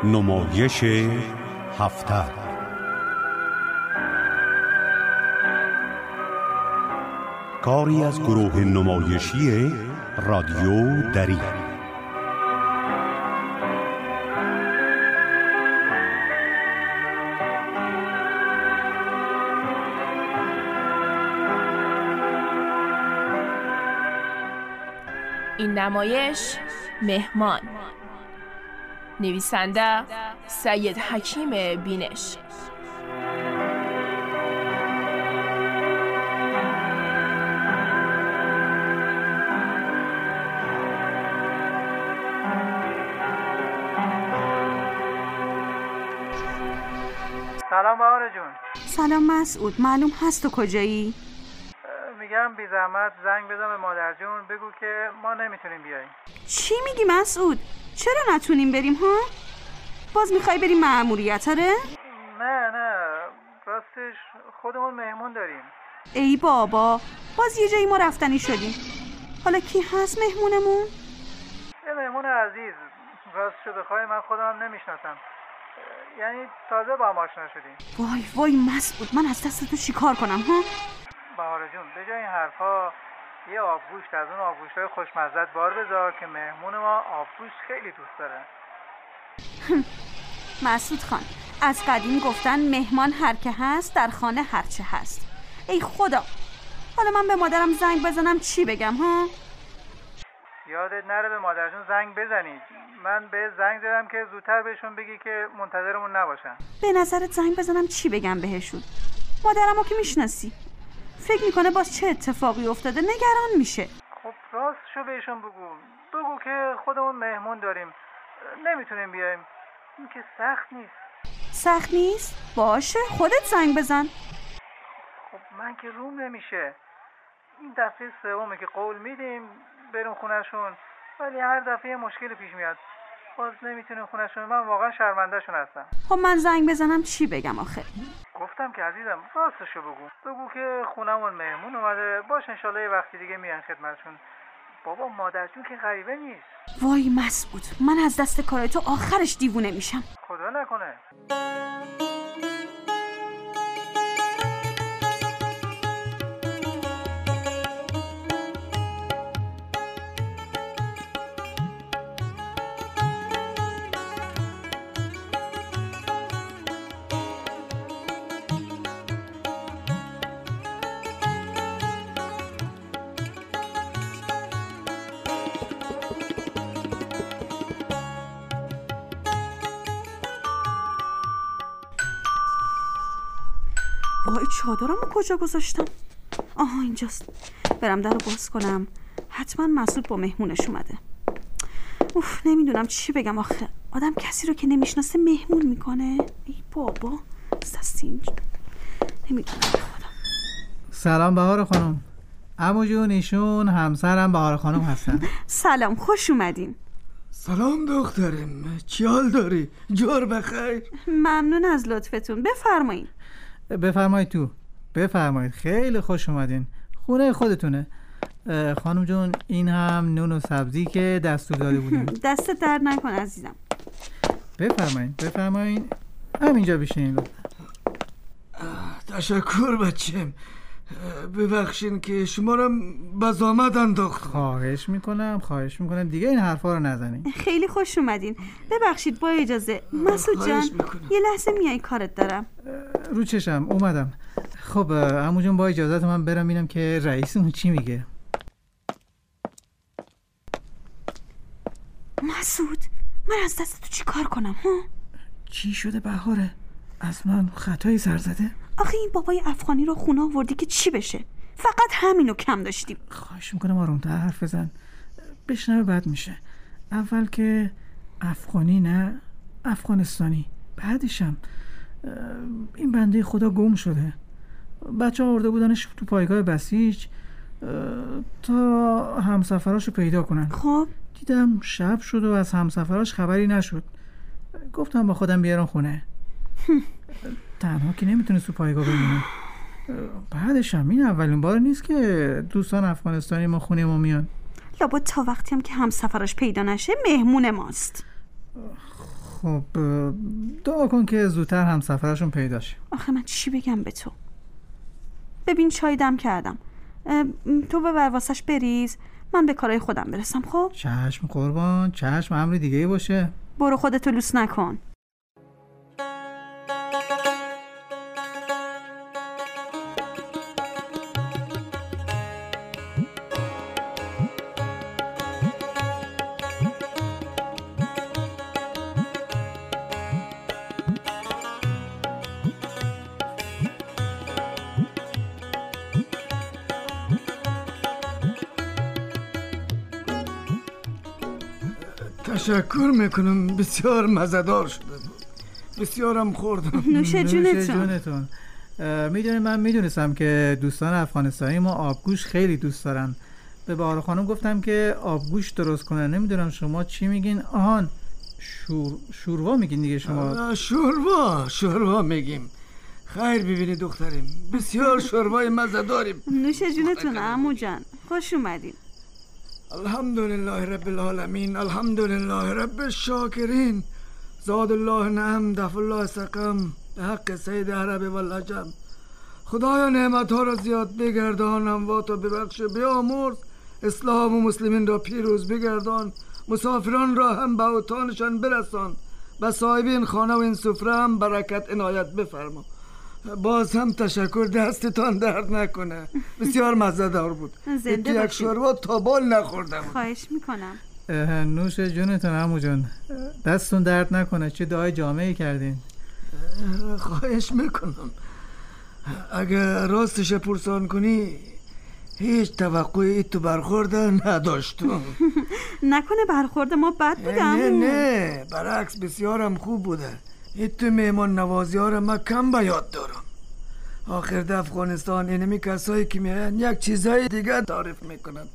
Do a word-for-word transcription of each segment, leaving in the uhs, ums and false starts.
نمایش هفته. کاری از گروه نمایشی رادیو دری. این نمایش مهمان، نویسنده سید حکیم بینش، سلام بهار جون. سلام مسعود، معلوم هست تو کجایی؟ میگم بی زحمت زنگ بزن به مادر جون، بگو که ما نمیتونیم بیاییم. چی میگی مسعود؟ چرا نتونیم بریم ها؟ باز میخوای بریم مأموریت آره؟ نه نه راستش خودمون مهمون داریم. ای بابا، باز یه جایی ما رفتنی شدیم. حالا کی هست مهمونمون؟ یه مهمون عزیز، راستشو بخوای من خودم نمیشناسم، یعنی تازه با هم آشنا شدیم. وای وای مسعود، من از دست تو چیکار کنم ها؟ بهار جون به جای این حرفا یه آبگوشت از اون آبگوشتای خوشمزه بار بذار که مهمون ما آبگوشت خیلی دوست داره. مسعود خان، از قدیم گفتن مهمان هر که هست در خانه هرچه هست. ای خدا، حالا من به مادرم زنگ بزنم چی بگم ها؟ یادت نره به مادرشون زنگ بزنید. من به زنگ زدم که زودتر بهشون بگی که منتظرمون نباشن. به نظرت زنگ بزنم چی بگم بهشون؟ مادرمو که میشناسی، فکر میکنه باز چه اتفاقی افتاده، نگران میشه. خب راستشو بهشون بگو بگو که خودمون مهمون داریم، نمیتونیم بیایم. این که سخت نیست. سخت نیست؟ باشه خودت زنگ بزن. خب من که روم نمیشه. این دفعه سومه که قول میدیم بریم خونهشون، ولی هر دفعه مشکلی پیش میاد، باز نمیتونیم خونهشون. من واقعا شرمنده شون هستم. خب من زنگ بزنم چی بگم آخه؟ گفتم که عزیزم راستشو بگو بگو که خونمون مهمون اومده، باش انشالله یه وقتی دیگه میان خدمتشون. بابا مادرجون که غریبه نیست. وای مسعود، من از دست کارای تو آخرش دیوونه میشم. خدا نکنه. وای چادرمو کجا گذاشتم؟ آها اینجاست. برم در رو باز کنم. حتما مسعود با مهمونش اومده. اوف نمیدونم چی بگم آخه. آدم کسی رو که نمیشناسه مهمون میکنه. ای بابا سستین، نمیدونم خدا. سلام بهار خانم. عمو جون ایشون همسرم بهار خانم هستن. سلام، خوش اومدین. سلام دخترم، چی حال داری؟ جور بخیر. ممنون از لطفتون، بفرمایید. بفرمایید تو، بفرمایید. خیلی خوش اومدین، خونه خودتونه. خانم جون این هم نون و سبزی که دستور داده بودیم. دست درد نکن عزیزم. بفرمایید بفرمایید، همینجا بشینید. تشکر بچم، ببخشین که شما رو بزامت انداختم. خواهش میکنم خواهش میکنم دیگه این حرفا رو نزنین. خیلی خوش اومدین. ببخشید با اجازه مسعود جان، یه لحظه میای کارت دارم. رو چشم اومدم. خب عمو جون با اجازت من برم ببینم که رئیسمون چی میگه. مسعود من از دست تو چی کار کنم ها؟ چی شده بهاره؟ از من خطایی سر زده؟ آخه این بابای افغانی رو خونه آوردی که چی بشه؟ فقط همینو کم داشتیم. خواهش میکنم آرومتر حرف بزن، بشنوه بد میشه. اول که افغانی نه افغانستانی، بعدشم این بنده خدا گم شده. بچه ها آورده بودنش تو پایگاه بسیج تا همسفراشو پیدا کنن. خب دیدم شب شد و از همسفراش خبری نشد. گفتم با خودم بیارم خونه. تنها که نمیتونه تو پایگاه بمونه. بعدش هم این اولین بار نیست که دوستان افغانستانی ما خونه ما میان. لابد تا وقتی هم که همسفرش پیدا نشه مهمون ماست. خب دعا کن که زودتر همسفرشون پیدا شه. آخه من چی بگم به تو؟ ببین چای دم کردم، تو ببر واسش بریز، من به کارهای خودم برسم. خب چشم قربان، چشم، امر دیگه ای باشه. برو خودتو لوس نکن. تشکر میکنم، بسیار مزه‌دار شده بود، بسیارم خوردم. نوش جونتون. جونتون. میدونی من میدونستم که دوستان افغانستانی ما آبگوش خیلی دوست دارن. به بهار خانم گفتم که آبگوش درست کنن. نمیدونم شما چی میگین؟ آهان شور... شوروا میگین دیگه شما؟ شوروا شوروا میگیم. خیر ببینید دختریم، بسیار شوروای مزه‌داریم. نوش جونتون عمو جان، خوش اومدین. الحمدلله رب العالمین، الحمدلله رب الشاکرین، زاد الله نعم، دفع الله سقم، به حق سید عرب و العجم. خدایا نعمت ها را زیاد بگردان، اموات را ببخش بیامرز، اسلام و مسلمین را پیروز بگردان، مسافران را هم به اوطانشان برسان، به صاحب این خانه و این سفره هم برکت عنایت بفرما. باز هم تشکر، دستتان درد نکنه، بسیار مزه‌دار بود. یک شوروا تا بال نخوردم. خواهش میکنم. نوش جونتون عمو جان، دستتون درد نکنه. چه دعای جامعی کردین. خواهش میکنم. اگر راستش پرسان کنی هیچ توقعی تو برخورد نداشتم. نکنه برخورد ما بد بوده؟ نه نه، برعکس بسیارم خوب بوده. ایتو میمان نوازی ها را من کم به یاد دارم. آخر در افغانستان اینمی کسایی که میاین یک چیزای دیگه تعریف میکنن،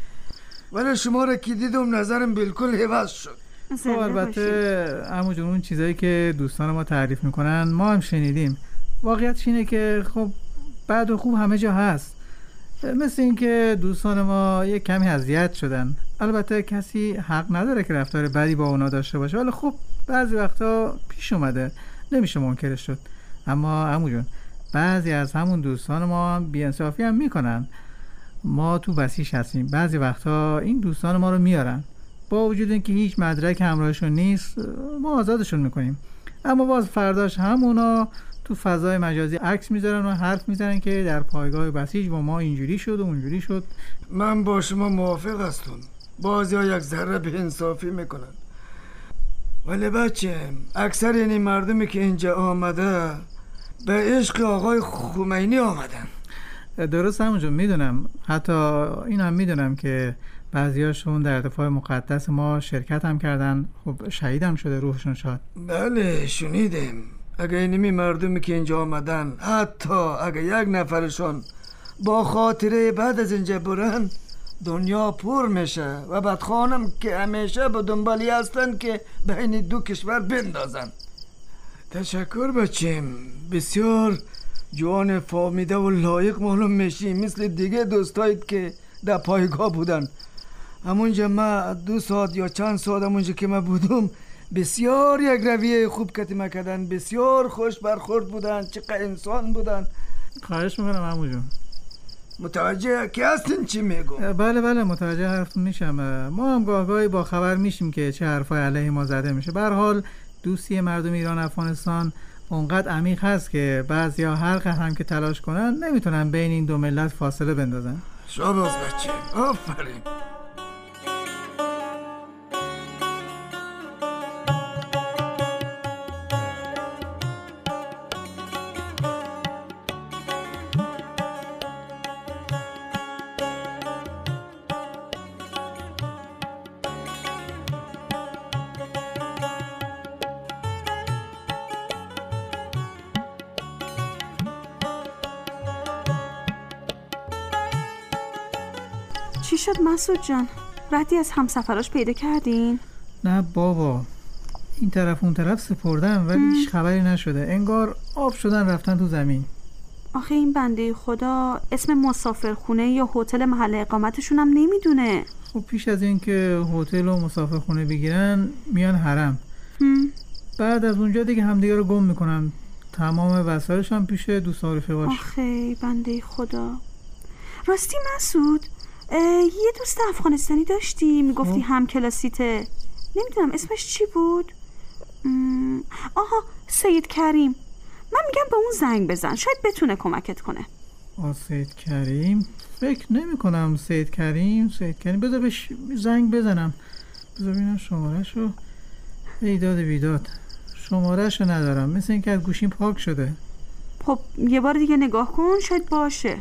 ولی شما را که دیدم نظرم بالکل عوض شد. خب البته عمو جون اون چیزایی که دوستان ما تعریف میکنن ما هم شنیدیم. واقعیتش اینه که خب بد و خوب همه جا هست. مثل این که دوستان ما یک کمی اذیت شدن. البته کسی حق نداره که رفتار بدی با اونا داشته باشه، ولی خب بعضی وقتا پیش اومده، نمیشه منکرش شد. اما عمو جون بعضی از همون دوستان ما بی‌انصافی هم میکنن. ما تو بسیج هستیم، بعضی وقتا این دوستان ما رو میارن، با وجود اینکه هیچ مدرک همراهشون نیست ما آزادشون میکنیم، اما باز فرداش همونا تو فضای مجازی عکس میذارن و حرف میزنن که در پایگاه بسیج با ما اینجوری شد و اونجوری شد. من با شما موافق هستم، بعضیا یک ذره بی‌انصافی میکنن، ولی بچه اکثر این مردمی که اینجا آمده به عشق آقای خمینی آمدن. درست همونجا میدونم، حتی این هم میدونم که بعضیاشون در دفاع مقدس ما شرکت هم کردن، خب شهید هم شده، روحشون شاد. بله شنیدیم. اگه اینمی مردمی که اینجا آمدن حتی اگه یک نفرشون با خاطره بعد از اینجا برن دنیا پر میشه و بدخوانم که همیشه به دنبالی هستن که بین دو کشور بندازن. تشکر بچیم، بسیار جوان فهمیده و لایق معلوم میشی، مثل دیگه دوستایت که در پایگاه بودن. همونجا ما دو ساعت یا چند ساعت همونجا که ما بودم بسیار یک رویه خوب کتیمه کردن، بسیار خوش برخورد بودن، چقدر انسان بودن. خواهش میکنم عمو جون. متوجه که هستین چی میگم؟ بله بله متوجه حرفتون میشم. ما هم گاهگاهی با خبر میشیم که چه حرفای علیه ما زده میشه. به هر حال دوستی مردم ایران افغانستان اونقدر عمیق هست که بعضیا هر قدر هم که تلاش کنن نمیتونن بین این دو ملت فاصله بندازن. شاباش بچه، آفرین. چی شد مسعود جان؟ ردی از همسفراش پیدا کردین؟ نه بابا، این طرف اون طرف سپردم ولی هیچ خبری نشده، انگار آب شدن رفتن تو زمین. آخه این بنده خدا اسم مسافرخونه یا هتل محل اقامتشون هم نمیدونه. خب پیش از این که هتل و مسافرخونه بگیرن میان حرم. بعد از اونجا دیگه همدیگه رو گم میکنن. تمام وسایلش هم پیش دوست رفیقاش. آخه بنده خدا. راستی مسعود، یه دوست افغانستانی داشتی میگفتی هم کلاسیته، نمیدونم اسمش چی بود؟ آها سید کریم. من میگم به اون زنگ بزن، شاید بتونه کمکت کنه. آه سید کریم؟ فکر نمی کنم سید کریم سید کریم بذار بهش زنگ بزنم. بذار ببینم شماره‌شو. ایداد بیداد شماره‌شو ندارم، مثل اینکه از گوشیم پاک شده. خب یه بار دیگه نگاه کن، شاید باشه.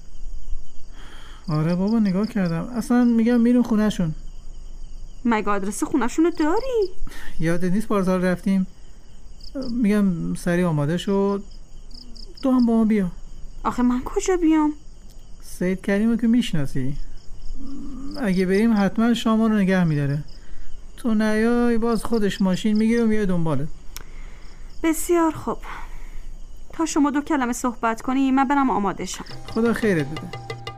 آره بابا نگاه کردم، اصلا میگم میریم خونه‌شون. مگه آدرس خونه‌شونو داری؟ یادت نیست پارسال رفتیم؟ میگم سریع آماده شد، تو هم با ما بیا. آخه من کجا بیام؟ سید کریمو که میشناسی، اگه بریم حتما شما رو نگه میداره. تو نیای باز خودش ماشین میگیره و میاد دنباله. بسیار خوب، تا شما دو کلمه صحبت کنی من برم آماده شم. خدا خیرت بده.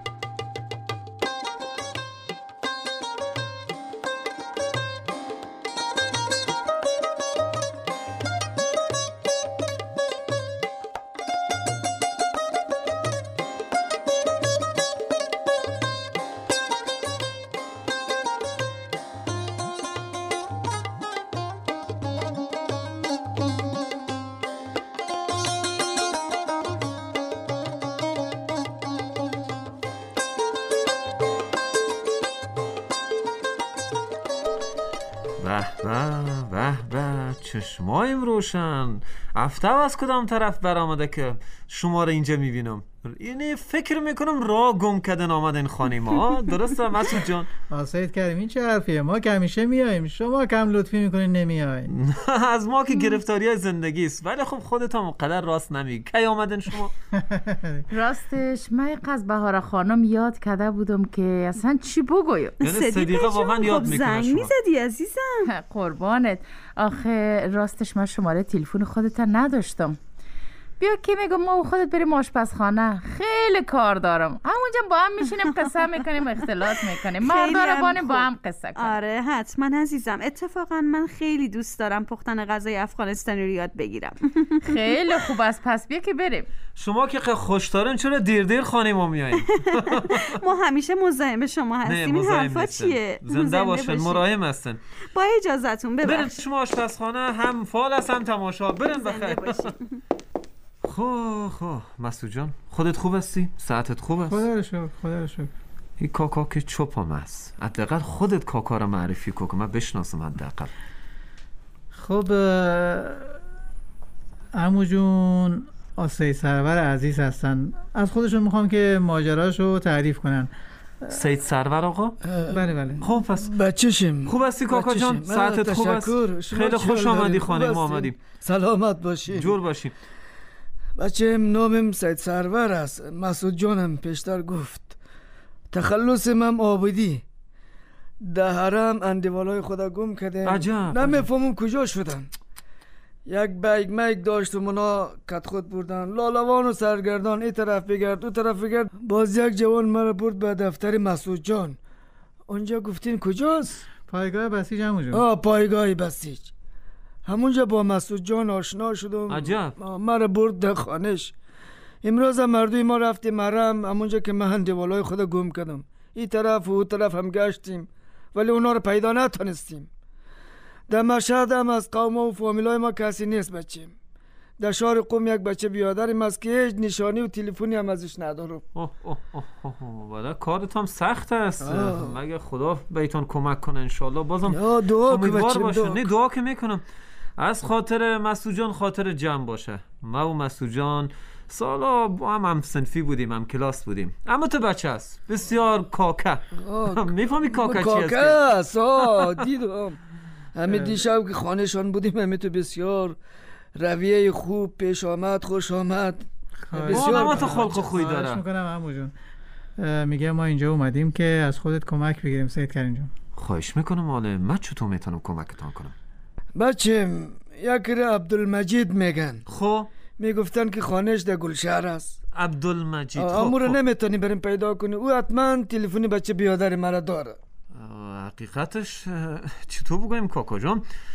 به به به به چشمایم روشن. افتم از کدام طرف برآمده که شما رو اینجا میبینم. اینه فکر میکنم راه گم کردن آمدن خانه ما. درسته مسعود جان؟ سید کریم این چه حرفیه؟ ما که همیشه میاییم، شما کم لطفی میکنین نمیایین. از ما که گرفتاری های زندگی است، ولی خب خودت هم قدر راست نمیگی. کی آمدن شما؟ راستش من از بهار خانم یاد کرده بودم که اصلا چی بگویم. یعنی صدیقه واقعا یاد میکنه شما. زنگ میزدی عزیزم. قربانت. آخه راستش من شماره تلفن خودت نداشتم. بیا که میگم ما و خودت بریم آشپزخانه، خیلی کار دارم. همونجا با هم میشینیم قصه میکنیم، اختلاط میکنیم، مردار بانیم با هم قصه کنیم. آره حتما عزیزم. اتفاقا من خیلی دوست دارم پختن غذای افغانستانی رو یاد بگیرم. خیلی خوب است، پس بیا که بریم. شما که خوشتارن چرا دیر دیر خانه ما میایین؟ ما همیشه مزاحم شما هستیم. این حرفا چیه؟ زنده باشن، مراهم هستن. با اجازهتون ببخشید. بریم شما آشپزخانه، هم فال است هم تماشا. بریم بخیر. خو خو مسعود جان خودت خوب هستی؟ صحتت خوب است؟ خدا رو شکر، خدا رو شکر. این کاکا که چوپم است. حداقل خودت کاکا رو معرفی کن که من بشناسم حداقل. خب عمو جون آسای سرور عزیز هستن، از خودشون میخوام که ماجراشو تعریف کنن. سید سرور آقا؟ بله بله. خب پس بچه‌شیم. خوب هستی کاکا جان؟ صحتت خوب است؟ خیلی خوش آمدی خانه ما آمدیم. سلامت باشی. جور باشی. بچه‌م نامم سید سرور است. مسعود جانم پیشتر گفت. تخلص من آبادی. ده حرم اندیوالای خدا گم کردم. عجب. نمیفهمم کجا شدن. یک بیگ میگ داشت و منا کت خود بردن، لالوان و سرگردان ای طرف بگرد او طرف بگرد. باز یک جوان مرا برد به دفتر مسعود جان. اونجا گفتین کجاست؟ پایگاه بسیج عمو جون. آه پایگاه بسیج. همونجا با مسعود جان آشنا شدم. عجب. مرا برد در خانش. امروز هم مردوی ما رفتیم مرم، همونجا که من دیوالای خدا گم کردم. این طرف و او طرف هم گشتیم ولی اونا رو پیدا نتونستیم. در مشهد هم از قوم و فامیلای ما کسی نیست بچیم. در شهر قم یک بچه بیادریم است که هیچ نشانی و تلفنی هم ازش ندارم. اوه اوه اوه اوه ولی کارت هم سخت است. مگه خدا بهتون کمک کنه انشالله. بازم امیدوار باشه. نه دعا که میکنم از خاطر مسعود جان خاطر جمع باشه. ما و مسعود جان سالا با هم هم صنفی بودیم، هم کلاس بودیم. اما تو بچه است بسیار کاکا. میفهمی کاکا چی است؟ کاکا است. آه دیدم. همه دیشب که خانهشان بودیم همه تو بسیار رویه خوب پیش آمد، خوش آمد. بسیار ما تو خلق و خوی داره. خواهش میکنم عمو جون. میگه ما اینجا اومدیم که از خودت کمک بگیریم سید کریم جون. خواهش میکنم حاله من چطور میتونم کمکتان کنم؟ بچه یک ره عبدالمجید میگن. خب میگفتن که خانهش در گلشهر است. عبدالمجید. امور نمیتونی بریم پیدا کنی. او حتما تلفنی بچه بیادر مرا داره. حقیقتش چطور بگویم کاکا جان؟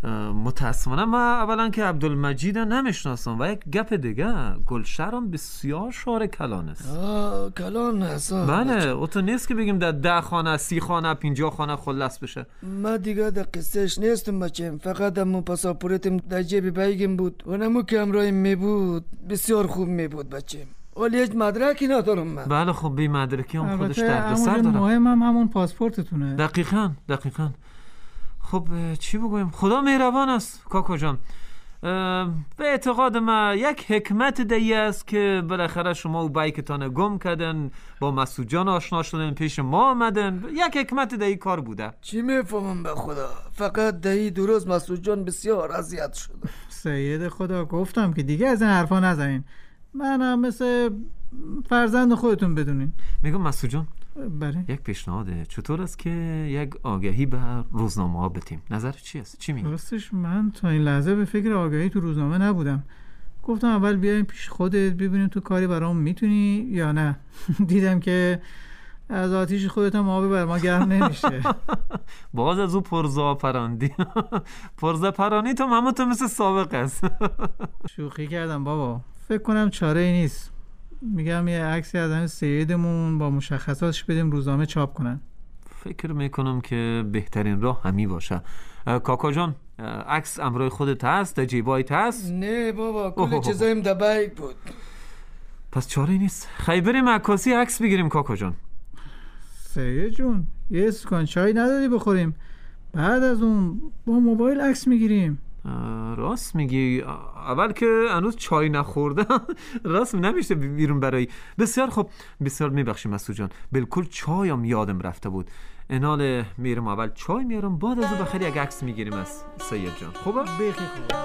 متاسفانه من اولا که عبدالمجید نمیشناسم و یک گپ دیگه گلشرم بسیار شعر کلان است. آه کلان است. بله او تو نیست که بگیم در ده خانه سی خانه پینجا خانه خلاص بشه. من دیگه در قصهش نیستم بچم، فقط امو پاساپورتم در جیب بیگم بود و نمو که امرایم می بود بسیار خوب می بود بچم، ولی هیچ مدرکی ندارم من. بله خب بی مدرکی هم خودش درد سر داره. مهم هم همون پاسپورتتونه. دقیقاً دقیقاً. خب چی بگویم؟ خدا مهربان است کاکا جان. به اعتقاد من یک حکمت دیگه است که بالاخره شما و بایکتان گم کردن، با مسعود جان آشنا شدن، پیش ما آمدن. یک حکمت دیگه کار بوده. چی میفهمم به خدا، فقط دهی دو روز مسعود جان بسیار اذیت شده. سید خدا گفتم که دیگه از این حرفا نزنین، منم مثل فرزند خودتون بدونین. میگم مسعود جان بله یک پیشنهاده، چطور است که یک آگهی به روزنامه ها بتیم؟ نظر چی است؟ چی میگی؟ راستش من تا این لحظه به فکر آگهی تو روزنامه نبودم، گفتم اول بیایم پیش خودت ببینیم تو کاری برام میتونی یا نه. دیدم که از آتیش خودت هم آبی بر ما گرم نمیشه. باز از او پرزا پراندی. پرزا پرانی تو همون تو مثل سابق است. شوخی کردم بابا، فکر کنم چاره ای نیست. میگم یه عکسی از همین سیدمون با مشخصاتش بدیم روزنامه چاپ کنن. فکر میکنم که بهترین راه همی باشه. کاکا جان عکس امروی خودت هست؟ در جیبایت هست؟ نه بابا کل چیزایم در بیگ بود. پس چاره نیست، خیلی بریم عکاسی عکس بگیریم. کاکا جان سید جون یه سکان چای ندادی بخوریم؟ بعد از اون با موبایل عکس میگیریم. راست میگی، اول که هنوز چای نخوردم. راست نمیشه بیرون برای. بسیار خوب، بسیار میبخشی مسعود جان، بالکل چایم یادم رفته بود. انال میرم اول چای میارم، بعد از اون بخیر یک عکس میگیریم از سید جان. خوبه؟ بخیر خوب.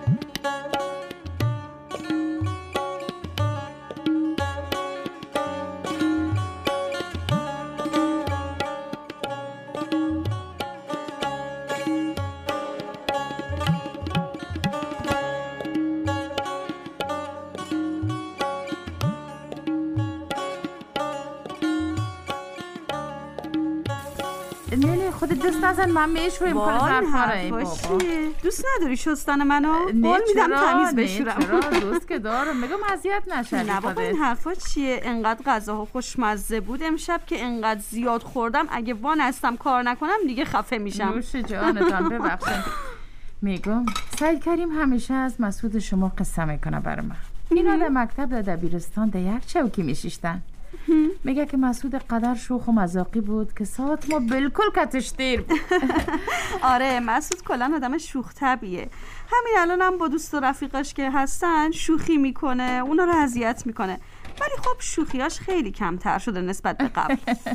خودت دست نزن، من میشویم کنه ظرفاره. بابا دوست نداری شستن منو؟ قول میدم تمیز بشورم. چرا دوست که دارم، میگم اذیت نشی. نه بابا این حرفا چیه؟ انقدر غذاها خوشمزه بود امشب که انقدر زیاد خوردم، اگه وانستم کار نکنم دیگه خفه میشم. نوش جانتان، ببخشید. میگم سید کریم همیشه از مسعود شما قصه میکنه برام. اینا در مکتب در دبیرستان در یک چوکی میشیشتن. میگه که مسعود قدر شوخ و مذاقی بود که ساعت ما بالکل کتش دیر بود. آره مسعود کلا آدم شوخ طبیعه. همین الان هم با دوست و رفیقاش که هستن شوخی میکنه، اونا رو اذیت میکنه، ولی خب شوخیاش خیلی کمتر شده نسبت به قبل.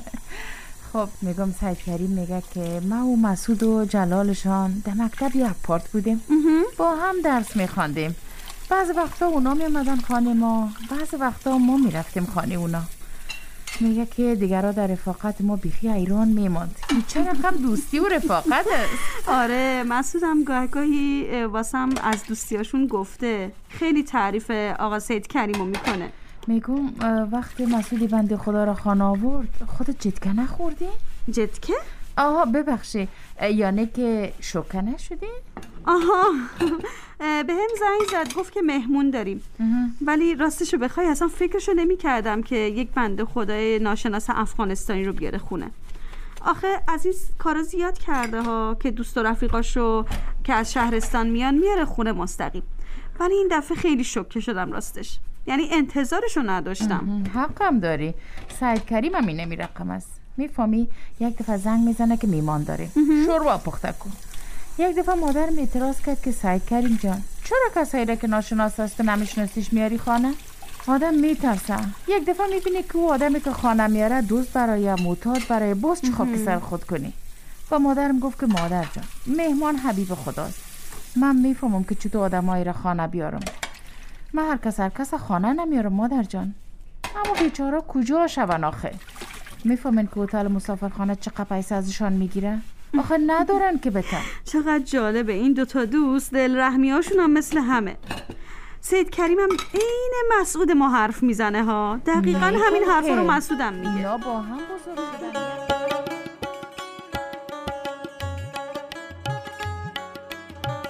خب میگم سید کریم میگه که ما و مسعود و جلالشان در مکتب یک پارت بودیم، با هم درس میخواندیم. بعض وقتا اونا میامدن خانه ما، بعض وقتا ما میرفتیم خانه اونا. میگه که دیگرها در رفاقت ما بیخی ایران میماند. این چه رقم دوستی و رفاقت است. آره مسعود هم گاهی گاهی واسم از دوستیاشون گفته، خیلی تعریف آقا سید کریمو میکنه. میگم وقتی مسعودی بنده خدا را خانه آورد خودت جدکه نخوردی؟ جدکه؟ آها ببخشی، یعنی که شوکه نشدی؟ آها به هم زنگ زد گفت که مهمون داریم، ولی راستشو بخوای اصلا فکرشو نمی کردم که یک بنده خدای ناشناس افغانستانی رو بیاره خونه. آخه عزیز کارا زیاد کرده ها که دوست و رفیقاشو که از شهرستان میان میاره خونه مستقیم، ولی این دفعه خیلی شوکه شدم راستش، یعنی انتظارشو نداشتم. حقم داری، سید کریم هم اینه می رقم است. میفهمی یک دفعه زنگ میزنه که میمان داره، شوربا پخته کن. یک دفعه مادرم اعتراض کرد که سید کریم جان چرا کسایی را که ناشناس است نمیشناسیش میاری خانه؟ آدم میترسه. یک دفعه میبینی که او آدمی که خانه میاره دوست برای معتاد برای باز چه خاک سر خود کنی. با مادرم گفت که مادر جان مهمان حبیب خداست، من میفهمم که چطور آدمایی را خانه بیارم. من هر کس هر کس خانه نمیارم مادر جان، اما بیچاره کجا شون آخه؟ میفهمن که هتل مسافرخانه چقدر پیسه ازشان میگیره؟ آخه ندارن که بتن. چقدر جالبه این دوتا دوست دل رحمی هاشون هم مثل همه. سید کریم هم عین مسعود ما حرف میزنه ها، دقیقا همین حرفا رو مسعود هم میگه. اینا با هم بزرگ شدن.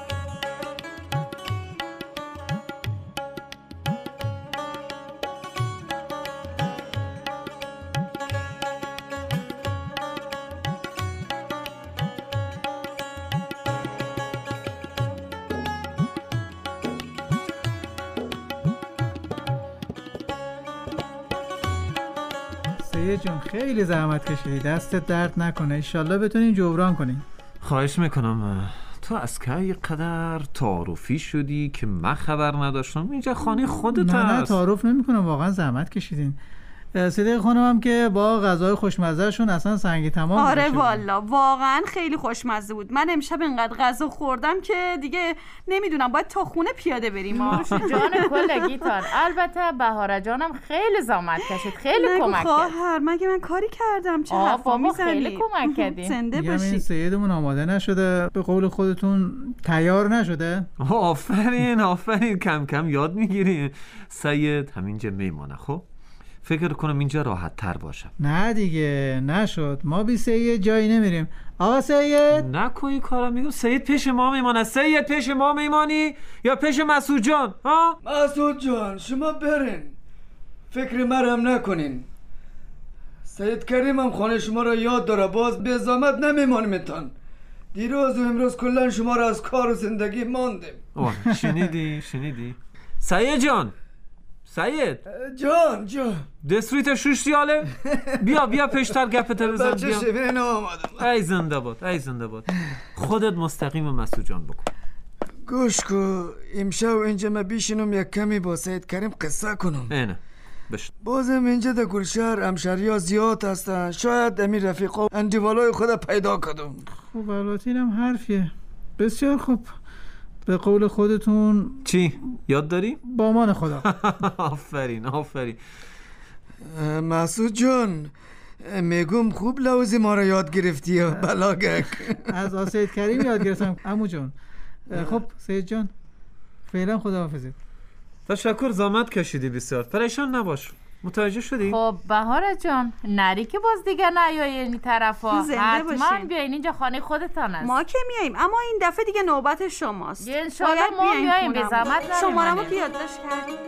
سید جون خیلی زحمت کشیدی، دستت درد نکنه، انشالله بتونین جبران کنین. خواهش میکنم. تو از که قدر تعارفی شدی که من خبر نداشتم. اینجا خانه خودت نه هست. نه تعارف نمیکنم، واقعا زحمت کشیدین. صدیق خانم هم که با غذای خوشمزه‌شون اصلا سنگی تمام. آره والا واقعا خیلی خوشمزه بود. من امشب اینقدر غذا خوردم که دیگه نمیدونم باید تا خونه پیاده بریم. جان کلگیتان. البته بهاره جانم خیلی زحمت کشید، خیلی کمک کرد. خواهر مگه من کاری کردم؟ چه حرفا میزنی؟ خیلی کمک کردی. زنده باشی. این سیدمون آماده نشده، به قول خودتون تیار نشده. آفرین آفرین، کم کم یاد میگیری. سید همینجا میمونه. خب فکر کنم اینجا راحت تر باشه. نه دیگه نشد، ما بی سید جایی نمیریم. آقا سید نکن این کارا. میگم سید پیش ما میمانه. سید پیش ما میمانی یا پیش مسعود جان؟ ها مسعود جان شما برین، فکر مرم نکنین. سید کریم هم خانه شما را یاد داره، باز به زحمت نمیمانیمتان. دیروز و امروز کلن شما را از کار و زندگی ماندیم. شنیدی شنیدی سید جان؟ سید جان جان دستریت شوش دیاله؟ بیا بیا پیشتر گپت بزن. بچه شبیرین آمدم. ای زنده باد ای زنده باد. خودت مستقیم مسعود جان بکن. گوش کو، امشب اینجا ما بیشینم یک کمی با سید کریم قصه کنم. اینه بشت. بازم اینجا در گلشهر همشهریا زیاد هستن، شاید امی رفیقا اندیوالای خود پیدا کردم. خب البته اینم حرفیه. بسیار خوب، به قول خودتون چی؟ یاد داری؟ با امان خدا. آفرین آفرین. مسعود جان میگم خوب لوزی ما را یاد گرفتی یا بلاگک. از آ سید کریم یاد گرفتم عمو جان. خب سید جان فعلا خداحافظت. تشکر، زحمت کشیدی بسیار. پریشان نباش. متوجه شدی؟ خب بهاره جان نری که باز دیگه نیایی این طرفا. حتما بیاین، اینجا خانه خودتان است. ما که میاییم، اما این دفعه دیگه نوبت شماست. انشالله ما میاییم، به زحمت نمیمونیم. شمارمو که یادداشت کردیم.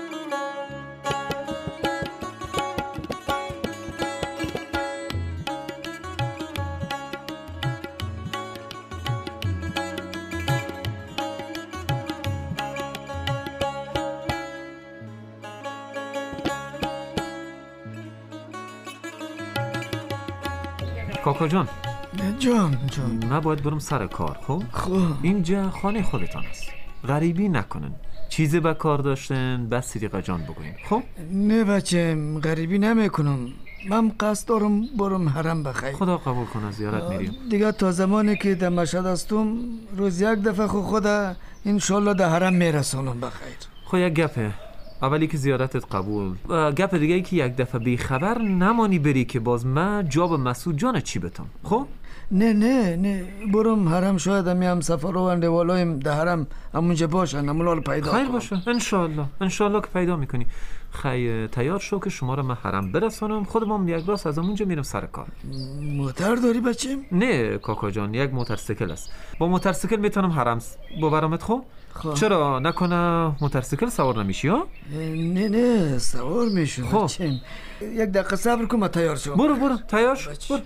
کاکا جان جان جان من باید برم سر کار. خب خب اینجا خانه خودتان است، غریبی نکنن. چیزی به کار داشتن بس صدیقه جان بگوین. خب نه بچم غریبی نمیکنم، من قصد دارم برم حرم بخیر. خدا قبول کنه زیارت میریم دیگه. تا زمانی که در مشهد هستم روز یک دفعه خود خدا انشالله در حرم میرسونم بخیر. خب یک گپه، اولی که زیارتت قبول، گپ دیگه ای که یک دفعه بی خبر نمانی بری که باز من جواب مسعود جان چی بتم. خب نه نه نه برم حرم، شاید همی هم سفر و اندوالایم در حرم همونجا باشن، همونال پیدا خیر کنم. باشه انشالله انشالله که پیدا میکنی. خیلی تیار شو که شما رو من حرم برسانم. خودم یک راست از همونجا میرم سر کار. موتر داری بچیم؟ نه کاکا جان، یک موتورسیکل است. با موتورسیکل میتونم حرم ببرمت. خب خب چرا نکنه موتورسیکل سوار نمیشی ها؟ نه نه سوار میشم. خب بچیم یک دقیقه صبر کن، من تیار شم. برو برو تیار شو برو.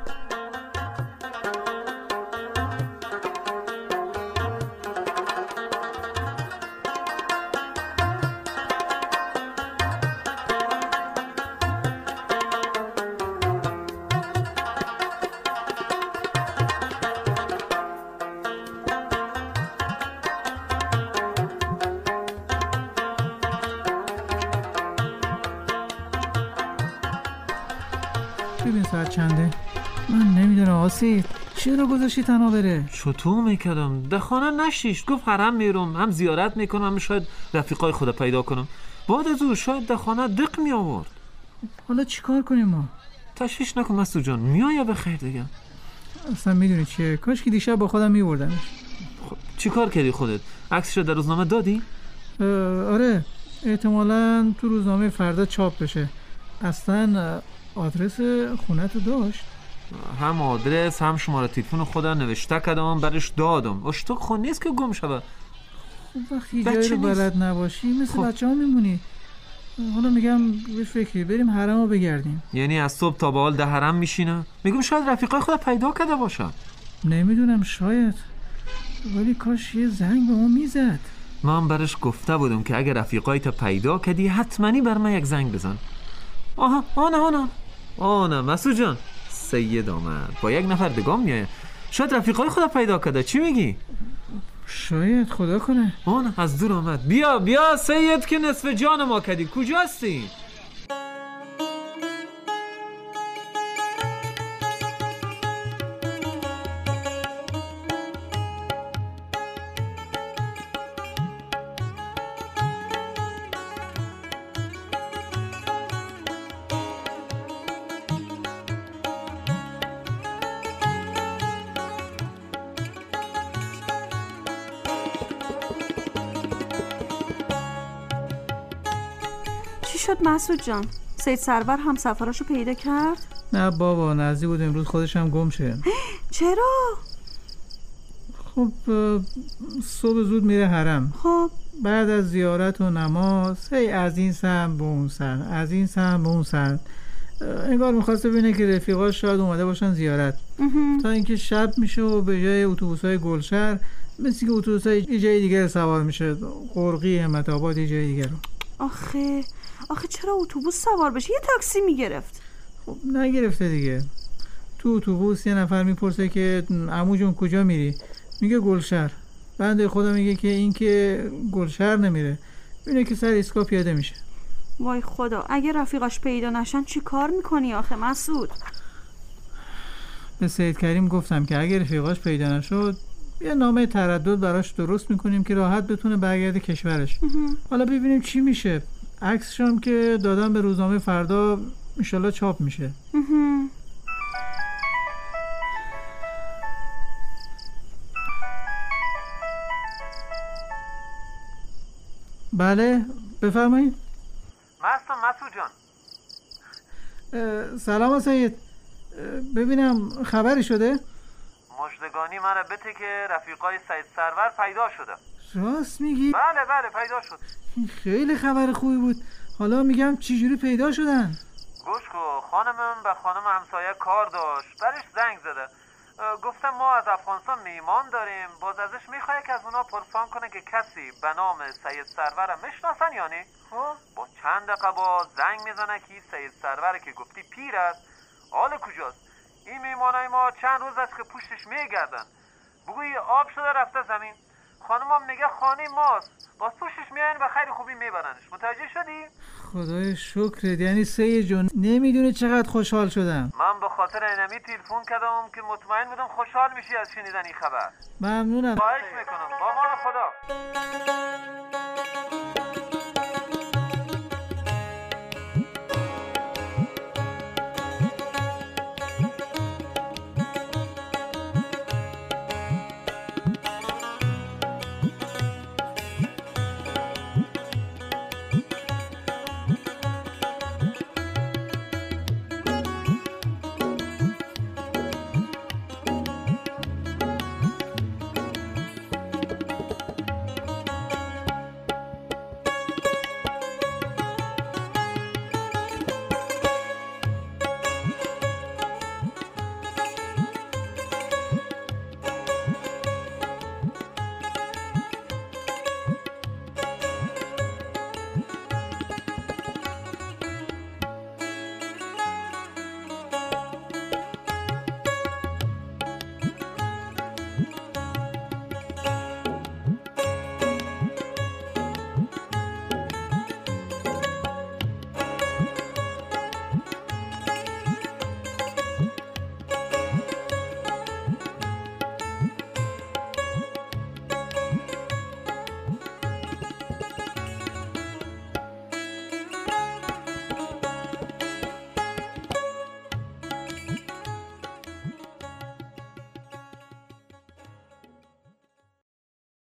ببین ساعت چنده؟ من نمیدونم آسید چرا گذاشتی تنها بره؟ چطور میکردم؟ ده خانه نشیش، گفت حرم میرم، هم زیارت میکنم، هم شاید رفیقای خدا پیدا کنم. بعد از او شاید ده خانه دق می آورد. حالا چیکار کنیم ما؟ تشویش نکن مسعود جان، میای به خیر دیگه. اصلا میدونی چیه؟ کاش که دیشب با خودم میبردمش. خب چیکار کردی خودت؟ عکسش رو در روزنامه دادی؟ آره احتمالاً تو روزنامه فردا چاپ بشه. اصلا آدرس خونتو داشت؟ هم آدرس هم شماره تلفن خدا نوشته کردم برش دادم. اشتاق خون نیست که گم شود. خب وقتی جایی رو بلد نباشی مثل خب. بچه ها میمونی. حالا میگم به فکری بریم حرم رو بگردیم. یعنی از صبح تا به حال ده حرم میشینه؟ میگم شاید رفیقای خدا پیدا کرده باشه. نمیدونم شاید، ولی کاش یه زنگ به ما میزد. من برش گفته بودم که اگه رفیقای تا پیدا کردی حتماً بر من یک زنگ بزن. آها آنا آنا آه نه مسعود جان، سید آمد با یک نفر دگام میایه. شاید رفیقای خدا پیدا کرده. چی میگی؟ شاید خدا کنه. آه نه از دور آمد. بیا بیا سید که نصف جان ما کردی. کجاستی؟ چی شد مسعود جان؟ سید سرور هم سفراشو پیدا کرد؟ نه بابا، نزدیک بود امروز خودش هم گم شه. چرا؟ خب صبح زود میره حرم. خب بعد از زیارت و نماز هی از این سمت به اون سمت، از این سمت به اون سمت. انگار میخواسته ببینه که رفیقاش شاید اومده باشن زیارت. تا اینکه شب میشه و به جای اتوبوس‌های گلشهر مثل که اتوبوس‌های یه جای دیگه سوار میشه، قرقی، همت آباد، یه جای دیگه رو. آخه آخه چرا اتوبوس سوار بشه؟ یه تاکسی میگرفت. خب نگرفته دیگه. تو اتوبوس یه نفر میپرسه که عمو جون کجا میری؟ میگه گلشهر. بنده خدا میگه که این که گلشهر نمیره، اینه که سر ایستگاه پیاده میشه. وای خدا، اگه رفیقاش پیدا نشن چی کار میکنی آخه مسعود؟ به سید کریم گفتم که اگه رفیقاش پیدا نشد یه نامه تردد براش درست میکنیم که راحت بتونه برگرده کشورش. حالا ببینیم چی میشه. عکسش هم که دادم به روزنامه، فردا انشالله چاپ میشه. بله بفرمایید. مستم مسعود جان. سلام سید. ببینم خبری شده؟ مژدگانی منه بته که رفیقای سید سرور پیدا شده. راست میگی؟ بله بله پیدا شد. خیلی خبر خوبی بود. حالا میگم چجوری پیدا شدن؟ گوش کو، خانمم به خانم همسایه کار داشت، برش زنگ زده. گفتم ما از افغانستان میهمان داریم، باز ازش میخواه که از اونا پرسان کنه که کسی به نام سید سرور میشناسن یا نه. با چند دقیقه با زنگ میزنه که سید سرور که گفتی پیر است، حال کجاست؟ این میهمانای ما چند روز است که پشتش میگردن، بگوی آب شده رفته زمین. خانمم میگه خانه ماست، باز پشتش میاین به خیر خوبی میبرنش. متوجه شدی؟ خدای شکرت. یعنی سید جون نمیدونه چقدر خوشحال شدم. من به خاطر اینمی تلفن کردم که مطمئن بودم خوشحال میشی از شنیدن این خبر. ممنونم. خواهش میکنم. با امان خدا.